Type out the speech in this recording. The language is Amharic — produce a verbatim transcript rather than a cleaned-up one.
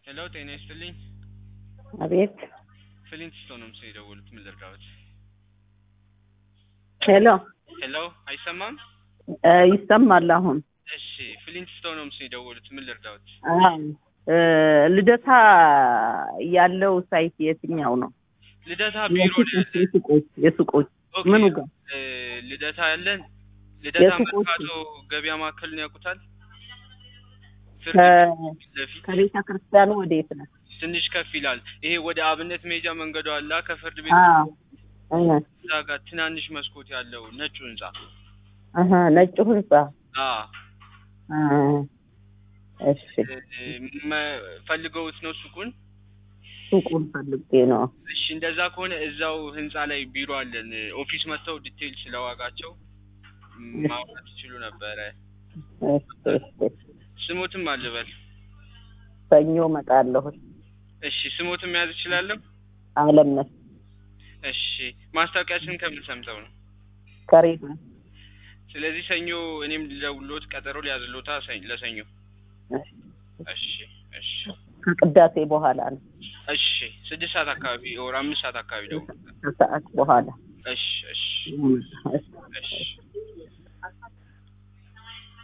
ሄሎ ጤና ይስጥልኝ። አቤት። ፍሊንትስቶን ነው የደወሉት። ምን ልርዳዎት? ሄሎ ሄሎ አይሰማም? ይሰማል አሁን። እሺ ፍሊንትስቶን ነው የደወሉት። ምን ልርዳዎት? አዎ ልደታ ያለው ሳይት የትኛው ነው? ልደታ ቢሮ ነው ያለን። የሱቆች የሱቆች ምኑ ጋር? ልደታ ያለን ልደታ የሱቆች መርካቶ ገበያ ማዕከል ነው ያውቁታል? ከቤተ ክርስቲያኑ ወዴት ነው? ትንሽ ከፍ ይላል። ይሄ ወደ አብነት ሜጃ መንገዱ አለ ከፍርድ ቤት አዎ እዛ ጋር ትናንሽ መስኮት ያለው ነጩ ህንጻ። አሃ ነጩ ህንጻ። አዎ እሺ ፈልገውት ነው ሱቁን? ሱቁን ፈልጌ ነው። እሺ እንደዛ ከሆነ እዛው ህንጻ ላይ ቢሮ አለን። ኦፊስ መጥተው ዲቴል ስለዋጋቸው ማውራት ይችሉ ነበር። ስሞትም አልበል ሰኞ መጣለሁ። እሺ ስሞትም ያዝ ይችላል? አለምነህ። እሺ ማስታወቂያችን ከምን ሰምተው ነው? ከሬዲዮ። ስለዚህ ሰኞ እኔም ልደውልዎት ቀጠሮ ሊያዝልዎታ ለሰኞ። እሺ እሺ ከቅዳሴ በኋላ ነው። እሺ ስድስት ሰዓት አካባቢ ወር አምስት ሰዓት አካባቢ ደውል። ሰዓት በኋላ። እሺ እሺ እሺ